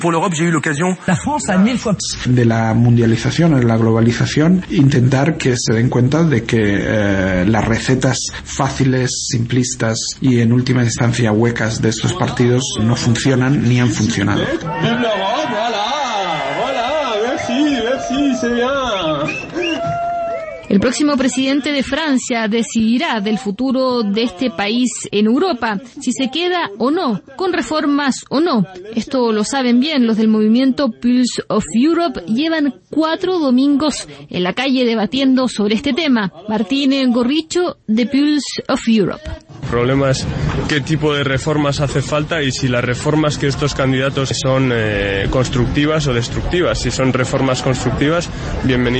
La France a 1000 fois de la mundialización o de la globalización, intentar que se den cuenta de que las recetas fáciles, simplistas y en última instancia huecas de estos partidos no funcionan ni han funcionado. El próximo presidente de Francia decidirá del futuro de este país en Europa, si se queda o no, con reformas o no. Esto lo saben bien los del movimiento Pulse of Europe. Llevan 4 domingos en la calle debatiendo sobre este tema. Martín Gorricho, de Pulse of Europe. El problema es qué tipo de reformas hace falta y si las reformas que estos candidatos son constructivas o destructivas. Si son reformas constructivas, bienvenido.